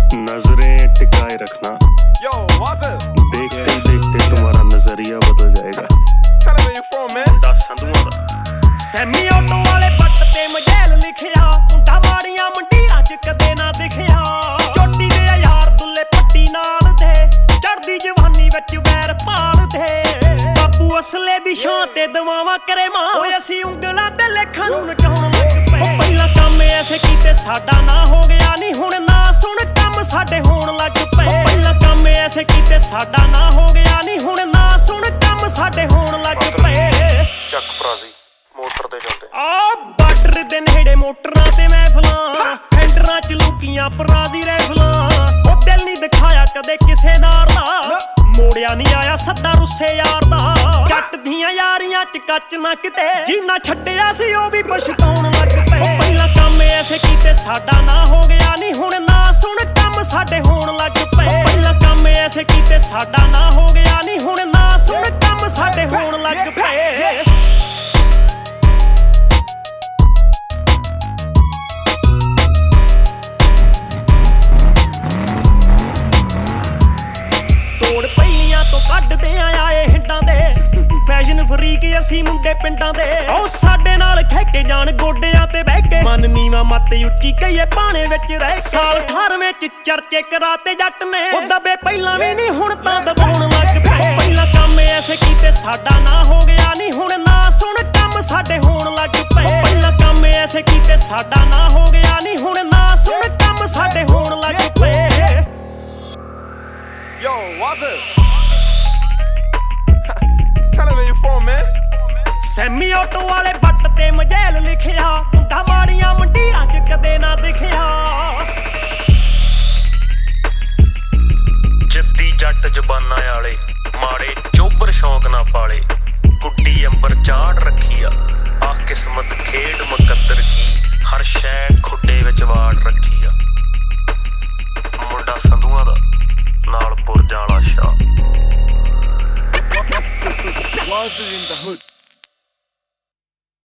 नजरें टिकाए रखना, देखते देखते तुम्हारा नजरिया बदल जाएगा। ਸੈਮੀ ਆਟੋ ਵਾਲੇ ਬੱਟ ਤੇ ਮਜੈਲ ਲਿਖਿਆ, ਮੁੰਡਾ ਮਾੜੀਆਂ ਮੰਡੀਆਂ ਚ ਕਦੇ ਨਾ ਦਿਖਿਆ। ਚੋਟੀ ਦੇ ਯਾਰ ਦੁੱਲੇ ਪੱਟੀ ਨਾਲ ਦੇ, ਚੜਦੀ ਜਵਾਨੀ ਵਿੱਚ ਵੈਰ ਪਾਲਦੇ। ਬਾਪੂ ਅਸਲੇ ਦੀ ਛਾਂ ਤੇ ਦਵਾਵਾਂ ਕਰੇ ਮਾਂ, ਓਏ ਅਸੀਂ ਉਂਗਲਾਂ ਤੇ ਲੇਖਾਂ ਨੂੰ ਨਚਾਉਣ ਲੱਗ ਪਏ। ਪਹਿਲਾਂ ਕੰਮ ਐਸੇ ਕੀਤੇ ਸਾਡਾ ਨਾ ਹੋ ਗਿਆ ਨੀ, ਹੁਣ ਨਾ ਸੁਣ ਕੰਮ ਸਾਡੇ ਹੋਣ ਲੱਗ ਪਏ। ਪਹਿਲਾਂ ਕੰਮ ਐਸੇ ਕੀਤੇ ਸਾਡਾ ਨਾ ਹੋ ਗਿਆ ਨੀ, ਹੁਣ ਨਾ ਸੁਣ ਕੰਮ ਸਾਡੇ ਹੋਣ ਲੱਗ ਪਏ। ਚੱਕ ਭਰਾਜੀ ਮੋਟਰ ਤੇ ਜਾਂਦੇ ਆ ਬਾਰਡਰ ਦੇ ਨੇੜੇ ਮੋਟਰਾਂ ਤੇ ਮਹਿਫਲਾਂ, ਫੈਂਡਰਾਂ ਚ ਲੁਕੀਆਂ ਪਰਾਂ ਦੀ ਰੈਫਲਾਂ। ਉਹ ਦਿਲ ਨਹੀਂ ਦਿਖਾਇਆ ਕਦੇ ਕਿਸੇ ਨਾਰ ਦਾ, ਮੋੜਿਆ ਨਹੀਂ ਆਇਆ ਸੱਦਾ ਰੁੱਸੇ ਯਾਰ ਦਾ। ਜੱਟ ਦੀਆਂ ਯਾਰੀਆਂ ਚ ਕੱਚ ਨਾ ਕਿਤੇ, ਜਿੰਨਾ ਛੱਡਿਆ ਸੀ ਉਹ ਵੀ ਪਛਤਾਉਣ ਲੱਗ ਪਏ। ਪਹਿਲਾਂ ਕੰਮ ਐਸੇ ਕੀਤੇ ਸਾਡਾ ਨਾ ਹੋ ਗਿਆ ਨੀ, ਹੁਣ ਨਾ ਸੁਣ ਕੰਮ ਸਾਡੇ ਹੋਣ ਲੱਗ ਪਏ। ਪਹਿਲਾਂ ਕੰਮ ਐਸੇ ਕੀਤੇ ਸਾਡਾ ਨਾ ਹੋ ਗਿਆ ਨੀ, ਹੁਣ ਨਾ ਸੁਣ ਕੰਮ ਸਾਡੇ ਹੋਣ ਲੱਗ ਪਏ। ਪਹਿਲੀਆਂ ਤੋਂ ਕੱਢਦੇ ਆਏ ਹਿੰਡਾਂ ਦੇ, ਫੈਸ਼ਨ ਫਰੀਕ ਅਸੀਂ ਮੁੰਡੇ ਪਿੰਡਾਂ ਦੇ। ਉਹ ਸਾਡੇ ਨਾਲ ਖੇਕੇ ਜਾਣ ਗੋਡਿਆਂ ਤੇ ਬਹਿ ਕੇ, ਮਨ ਨੀਵਾਂ ਮੱਤ ਉੱਚੀ ਕਹੀਏ ਪਾਣੇ ਵਿੱਚ ਰਹਿ। ਸਾਲ 18 ਚ ਚਰਚੇ ਕਰਾਤੇ ਜੱਟ ਨੇ, ਉਹ ਦਬੇ ਪਹਿਲਾਂ ਵੀ ਨਹੀਂ ਹੁਣ ਤਾਂ ਦਬਾਉਣ ਲੱਗ ਪਏ। ਪਹਿਲਾਂ ਕੰਮ ਐਸੇ ਕੀਤੇ ਸਾਡਾ ਨਾ ਹੋ ਗਿਆ ਨੀ, ਹੁਣ ਨਾ ਸੁਣ ਕੰਮ ਸਾਡੇ ਹੋਣ ਲੱਗ ਪਏ। ਪਹਿਲਾਂ ਕੰਮ ਐਸੇ ਕੀਤੇ ਸਾਡਾ ਨਾ ਹੋ ਗਿਆ ਨੀ, ਹੁਣ ਨਾ ਸੁਣ ਕੰਮ ਸਾਡੇ ਹੋਣ ਲੱਗ ਪਏ। Yo, what's it? Tell him where you from, man. Semi auto ਵਾਲੇ ਬੱਟ ਤੇ ਮਜੈਲ ਲਿਖਿਆ, ਮੁੰਡਾ ਮਾੜੀਆਂ ਮੰਡੀਆਂ ਚ ਕਦੇ ਨਾ ਦਿਖਿਆ। ਜੱਦੀ ਜੱਟ ਜ਼ਬਾਨਾਂ ਵਾਲੇ, ਮਾੜੇ ਚੋਬਰ ਸ਼ੌਂਕ ਨਾ ਪਾਲੇ। ਗੁੱਡੀ ਅੰਬਰ ਚਾੜ ਰੱਖੀ ਆ, ਆਹ ਕਿਸਮਤ ਖੇਡ ਮੁਕੱਦਰ ਕੀ, ਹਰ ਸ਼ੈ ਖੁੱਡੇ ਵਿੱਚ ਵਾੜ ਰੱਖੀ ਆ। ਮੁੰਡਾ ਸੰਧੂਆਂ ਦਾ ਨਾਲ ਪੁਰਜਾਂ ਵਾਲਾ ਸ਼ਾਹ। Was it in the hood?